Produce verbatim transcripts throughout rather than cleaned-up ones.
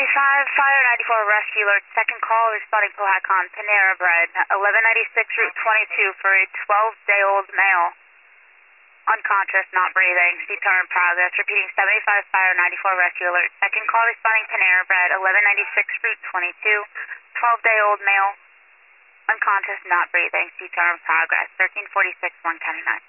eighty-five, Fire ninety-four Rescue Alert. Second call, responding Powhatan, Panera Bread, eleven ninety-six, Route twenty-two for a twelve-day-old male. Unconscious, not breathing. C-term in progress. Repeating seventy-five, Fire ninety-four Rescue Alert. Second call, responding Panera Bread, eleven ninety-six, Route twenty-two, twelve-day-old male. Unconscious, not breathing. C-term in progress. thirteen forty-six, one County nine.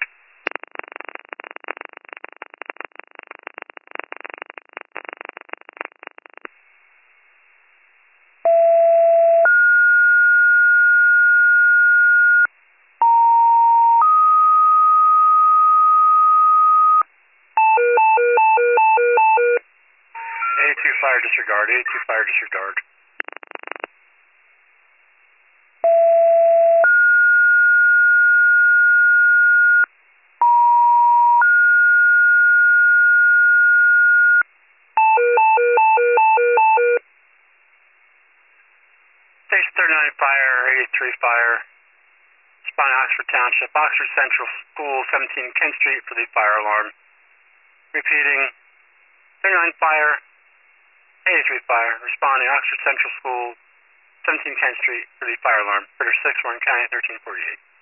eighty-two Fire disregard, eighty-two Fire disregard. Station thirty-nine Fire, eighty-three Fire, responding Oxford Township, Oxford Central School, seventeen Kent Street for the fire alarm. Repeating, thirty-nine Fire, eighty-three Fire, responding Oxford Central School, seventeen Kent Street for the fire alarm. Critter six, Warren County, thirteen forty-eight.